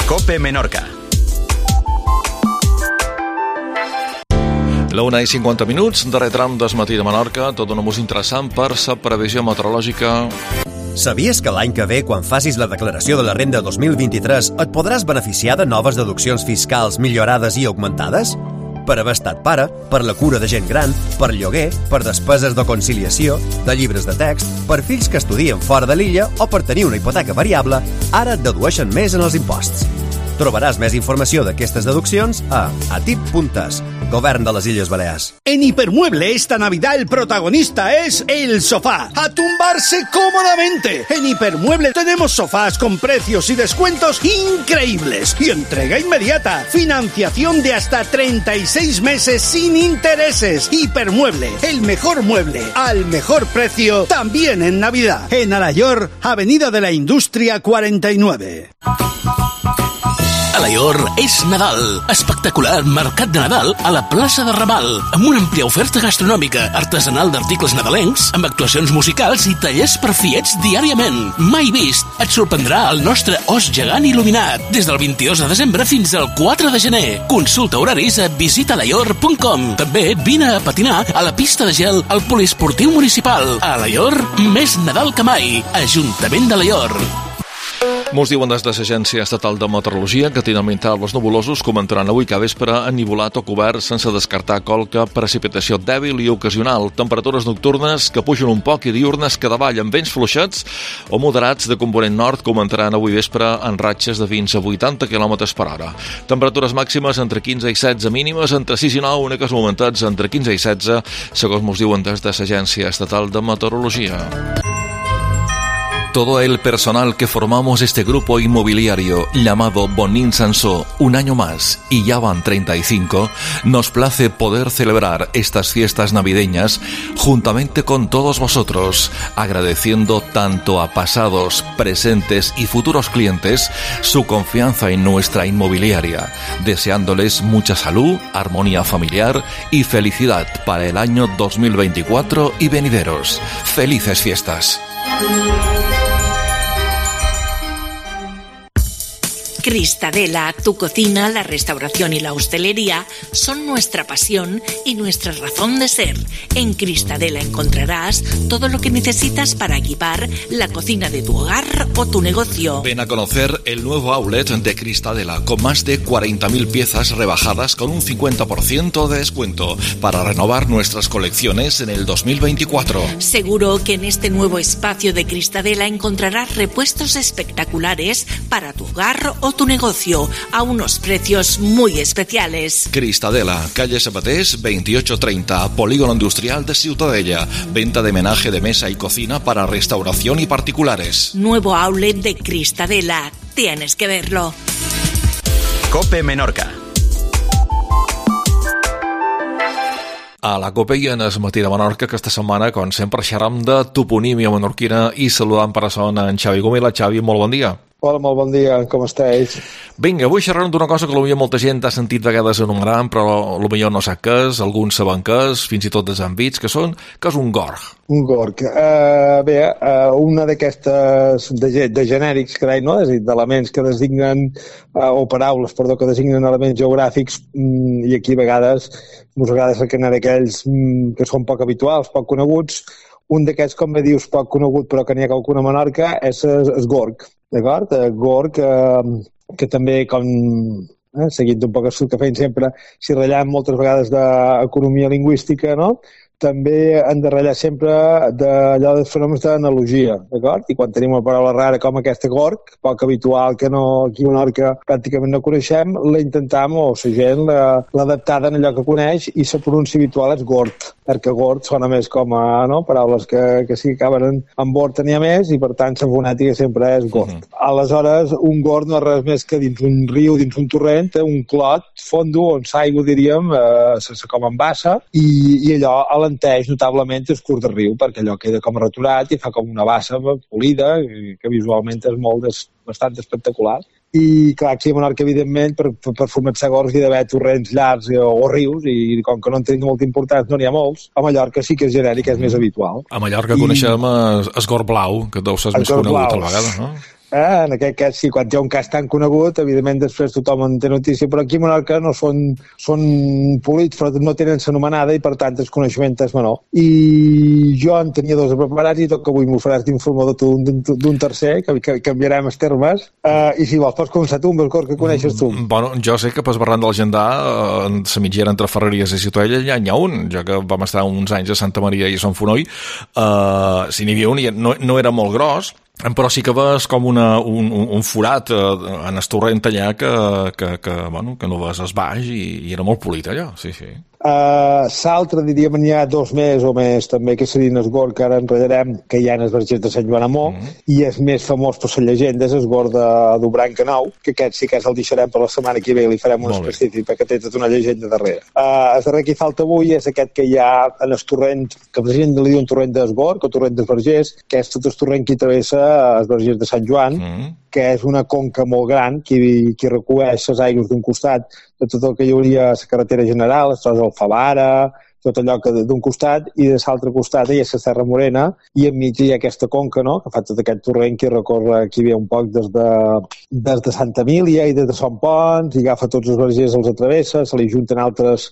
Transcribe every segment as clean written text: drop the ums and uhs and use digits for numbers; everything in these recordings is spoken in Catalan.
COPE Menorca. La 1:50, darrer tram del matí de Menorca, tot un ús interessant per la previsió meteorològica. Sabies que l'any que ve, quan facis la declaració de la renda 2023, et podràs beneficiar de noves deduccions fiscals millorades i augmentades? Per haver estat pare, per la cura de gent gran, per lloguer, per despeses de conciliació, de llibres de text, per fills que estudien fora de l'illa o per tenir una hipoteca variable, ara et dedueixen més en els imposts. Trobaràs més informació d'aquestes deduccions a atip.es, Govern de les Illes Balears. En Hipermueble esta Navidad el protagonista es el sofá. ¡A tumbarse cómodamente! En Hipermueble tenemos sofás con precios y descuentos increíbles. Y entrega inmediata. Financiación de hasta 36 meses sin intereses. Hipermueble, el mejor mueble al mejor precio, también en Navidad. En Alayor, Avenida de la Industria 49. Alayor és Nadal. Espectacular mercat de Nadal a la plaça de Raval, amb una àmplia oferta gastronòmica, artesanal d'articles nadalencs, amb actuacions musicals i tallers per fiets diàriament. Mai vist. Et sorprendrà el nostre os gegant il·luminat, des del 22 de desembre fins al 4 de gener. Consulta horaris a visitalayor.com. També vine a patinar a la pista de gel al poliesportiu municipal. A Alayor, més Nadal que mai. Ajuntament d'Alayor. Mos diuen des de l'Agència Estatal de Meteorologia que tinament els nuvolosos comentaran avui que vespre ennivolat o cobert sense descartar qualque precipitació dèbil i ocasional. Temperatures nocturnes que pugen un poc i diurnes que davall amb vents fluixats o moderats de component nord comentaran avui vespre en ratxes de fins a 80 km per hora. Temperatures màximes entre 15 i 16 mínimes, entre 6 i 9, úniques momentats entre 15 i 16, segons mos diuen des de l'Agència Estatal de Meteorologia. Todo el personal que formamos este grupo inmobiliario llamado Bonín Sansó, un año más, y ya van 35, nos place poder celebrar estas fiestas navideñas juntamente con todos vosotros, agradeciendo tanto a pasados, presentes y futuros clientes su confianza en nuestra inmobiliaria, deseándoles mucha salud, armonía familiar y felicidad para el año 2024 y venideros. ¡Felices fiestas! Cristadela, tu cocina, la restauración y la hostelería son nuestra pasión y nuestra razón de ser. En Cristadela encontrarás todo lo que necesitas para equipar la cocina de tu hogar o tu negocio. Ven a conocer el nuevo outlet de Cristadela con más de 40.000 piezas rebajadas con un 50% de descuento para renovar nuestras colecciones en el 2024. Seguro que en este nuevo espacio de Cristadela encontrarás repuestos espectaculares para tu hogar o tu negocio a unos precios muy especiales. Cristadela, calle Sabatés 2830, Polígono Industrial de Ciutadella. Venta de menaje de mesa y cocina para restauración y particulares. Nuevo outlet de Cristadela. Tienes que verlo. COPE Menorca. A la COPE i en el matí de Menorca aquesta setmana, com sempre, xerram de toponímia menorquina i saludant per a sona en Xavi Gomila. Xavi, molt bon dia. Hola, molt bon dia, com estàs? Vinga, avui xerrem d'una cosa que potser molta gent ha sentit vegades anomenar, però potser no sap què és, alguns saben què és, fins i tot els àmbits, que és un gorg. Un gorg. Una d'aquestes de genèrics, crec, no? És a dir, d'elements que designen, o paraules, perdó, que designen elements geogràfics, i aquí a vegades mos agrada cercar d'aquells que són poc habituals, poc coneguts. Un d'aquests, com bé dius, poc conegut, però que n'hi ha qualcuna a Menorca, és el gorg. D'acord? Gorg, que també, com seguint un poc el que feien sempre, si ratllàvem moltes vegades d'economia lingüística, no? També han de ratllar sempre d'allò dels fenòmens d'analogia, d'acord? I quan tenim una paraula rara com aquesta gorg, poc habitual, que no, aquí a Menorca pràcticament no coneixem, la intentam, o la gent l'adaptada en allò que coneix, i la pronúncia habitual és gord, perquè gord sona més com a paraules que sí que acaben en bord n'hi ha més, i per tant la fonètica sempre és gord. Aleshores, un gord no és res més que dins un riu, dins un torrent, un clot fondo on l'aigua, diríem, com embassa, i allò alenteix notablement el curs del riu, perquè allò queda com retorat i fa com una bassa polida, que visualment és bastant espectacular. I clar, aquí a Menorca, evidentment, per fumetzar gorgs hi ha d'haver torrents llargs o rius, i com que no en tenim molta importància, no n'hi ha molts. A Mallorca sí que és genèric, és més habitual. A Mallorca coneixem el gorg blau, que deu ser més conegut a la vegada, no? En aquest cas, sí, quan hi ha un cas tan conegut, evidentment després tothom en té notícia, però aquí a Menorca no són polítics, però no tenen s'anomenada i per tant el coneixement és menor. I jo en tenia 2 preparats i tot que avui m'ho faràs d'informador d'un tercer, que canviarem els termes, i si vols pots començar tu amb el cor que coneixes tu. Bueno, jo sé que per Barran del Gendà, a la mitgera entre Ferreries i Ciutadella, ja n'hi ha un, ja que vam estar uns anys a Santa Maria i a Sant Fonoi, si n'hi havia un, no era molt gros, però sí que veus com un forat en el torrent allà que no veus el baix i era molt polit allò, sí. L'altre, diríem, n'hi ha 2 més o més també, que serien el Gorg, que ara enredarem, que hi ha en els vergers de Sant Joan Amó, i és més famós per la llegenda, és el Gorg de Branca Nou, que aquest sí que el deixarem per la setmana que ve i li farem un específic, perquè té tota una llegenda darrere. El darrer que hi falta avui és aquest que hi ha en el torrent, que la gent li diu un torrent del Gorg, o torrent dels vergers, que és tot el torrent que travessa els vergers de Sant Joan, que és una conca molt gran que recueix les aigües d'un costat de tot el que hi hauria a la carretera general, el Favara, tot allò que d'un costat, i de l'altre costat hi ha la Serra Morena, i enmig hi ha aquesta conca, no?, que fa tot aquest torrent que recorre, aquí ve un poc des de Santa Emília i des de Son Pons, i agafa tots els vergers, els atravessa, se li junten altres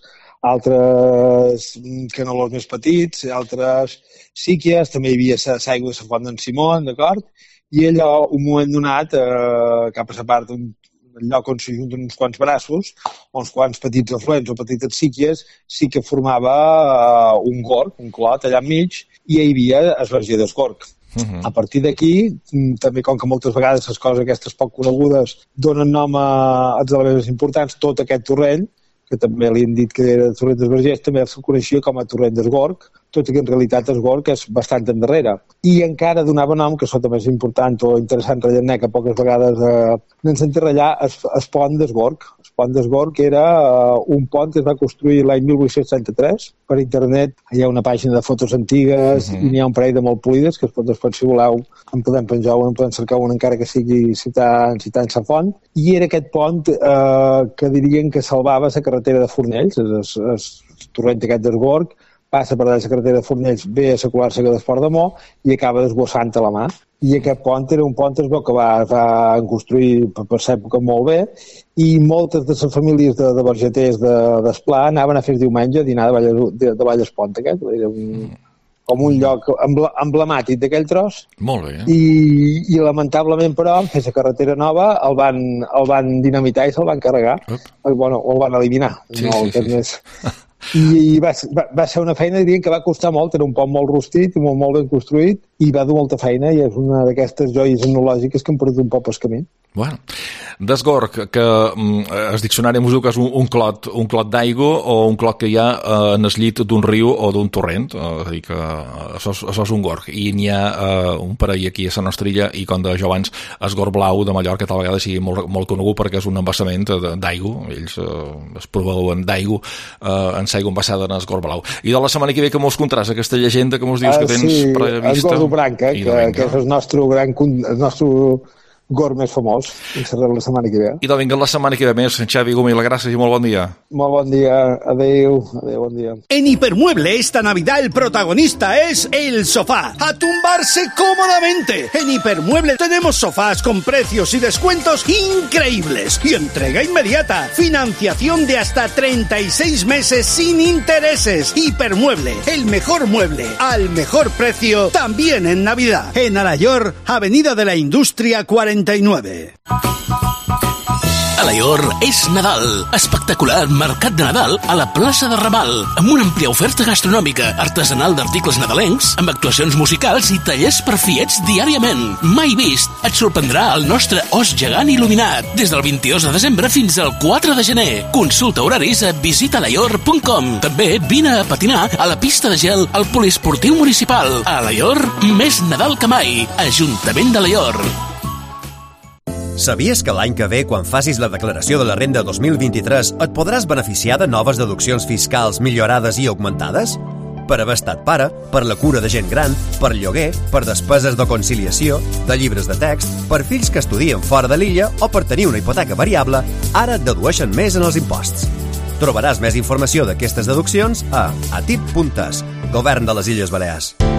canalons més petits, altres síquies, també hi havia l'aigua de la Font d'en Simón, d'acord? I allò, un moment donat, cap a la part d'un lloc on s'ajunten uns quants braços, uns quants petits afluents o petites síquies, sí que formava un gorg, un clot allà enmig, i hi havia el verger del Gorg. A partir d'aquí, també com que moltes vegades les coses aquestes poc conegudes donen nom als elements importants, tot aquest torrent, que també li han dit que era el torrent dels vergers, també se'l coneixia com a torrent del Gorg, tot i que en realitat el Gorg és bastant endarrere. I encara donava nom, que això també és important o interessant rellenar, que poques vegades n'en sentit rellar, el pont del Gorg. El pont del Gorg era un pont que es va construir l'any 1833 per internet. Hi ha una pàgina de fotos antigues i n'hi ha un parell de molt polides, que després, si voleu, en podem penjar un, en podem cercar un encara que sigui citant sa font. I era aquest pont que dirien que salvava la carretera de Fornells, el torrent aquest del Gorg, passa per la carretera de Fornells, ve a la Colar Seca d'Esport de Mo i acaba desbossant a la mà. I aquest pont era un pont que va construir per l'època molt bé, i moltes de les famílies de vergeters d'Esplà anaven a fer el diumenge a dinar de Vallespont aquest. Era com un lloc emblemàtic d'aquell tros. Molt bé. I lamentablement, però, en fer la carretera nova, el van dinamitar i se'l van carregar. Bueno, o el van eliminar. Sí. I va ser una feina, dirien que va costar molt, era un pont molt rostit i molt ben construït, i va dur molta feina, i és una d'aquestes joies etnològiques que han perdut un poc pel camí. Bueno, desgorg, que el diccionari ens diu que és un clot d'aigua o un clot que hi ha en el llit d'un riu o d'un torrent, és a dir, que això és un gorg, i n'hi ha un parell aquí a la nostra illa, i com deia jo abans, el Gorg Blau de Mallorca tal vegada sigui molt conegut perquè és un embassament d'aigua, ells es proveuen d'aigua en l'aigua embassada en el Gorg Blau. I de la setmana que ve que mos contrasta aquesta llegenda que mos dius que tens prevista. El Gorg Branca, que és el nostre Gorg més famós, i serà la setmana que ve. I doncs vinga la setmana que ve més. Xavi Gomila, gràcies i molt bon dia. Molt bon dia, adeu, bon dia. En Hipermueble esta Navidad el protagonista es el sofá. A tumbarse cómodamente. En Hipermueble tenemos sofás con precios y descuentos increíbles. Y entrega inmediata. Financiación de hasta 36 meses sin intereses. Hipermueble, el mejor mueble al mejor precio, también en Navidad. En Alayor, Avenida de la Industria 49. Alayor és Nadal. Espectacular mercat de Nadal a la plaça de Raval, amb una àmplia oferta gastronòmica, artesanal d'articles nadalencs, amb actuacions musicals i tallers per fiets diàriament. Mai vist. Et sorprendrà el nostre os gegant il·luminat des del 22 de desembre fins al 4 de gener. Consulta horaris a visitalayor.com. També vine a patinar a la pista de gel al poliesportiu municipal. A Alayor, més Nadal que mai. Ajuntament d'Alayor. Sabies que l'any que ve, quan facis la declaració de la renda 2023, et podràs beneficiar de noves deduccions fiscals millorades i augmentades? Per haver estat pare, per la cura de gent gran, per lloguer, per despeses de conciliació, de llibres de text, per fills que estudien fora de l'illa o per tenir una hipoteca variable, ara et dedueixen més en els imposts. Trobaràs més informació d'aquestes deduccions a atip.es, Govern de les Illes Balears.